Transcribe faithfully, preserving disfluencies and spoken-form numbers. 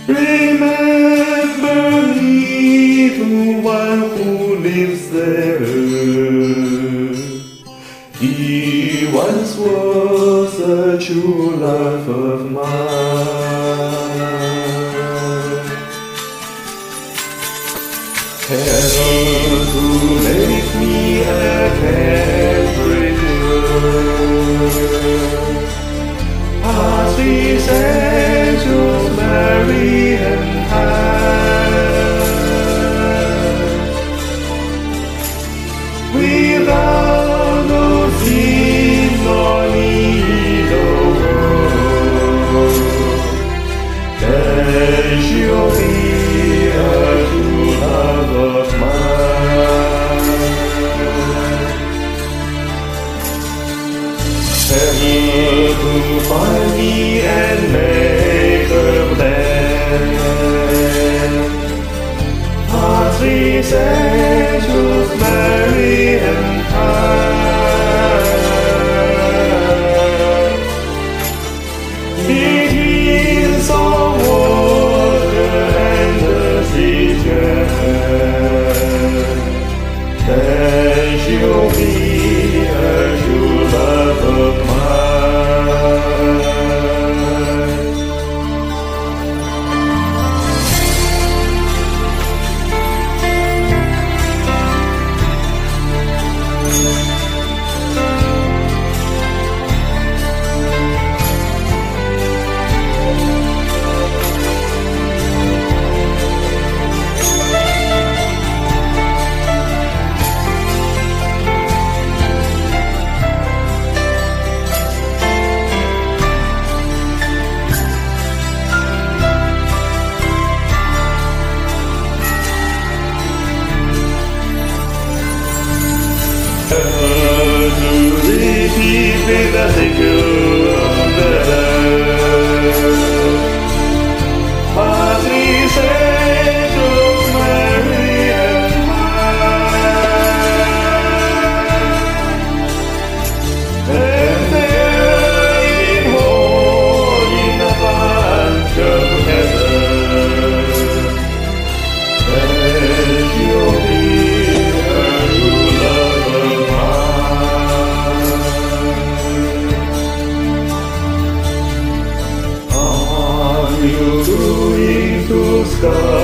Remember me to one who lives there. He once was a true love of mine. Heaven who made me a temperature. Past these angels, Mary and I, without no sin nor need of world, then she'll be a true love of mine. Heaven to find me and make her blessed. Past these angels, Mary and I, between some water and the seashore, then she'll be a true love of mine. To repeat with the secure of the earth. Past these angels, Mary and I, and there in home in the bunch of heaven, and she'll be a true love of mine. Are you going to sky?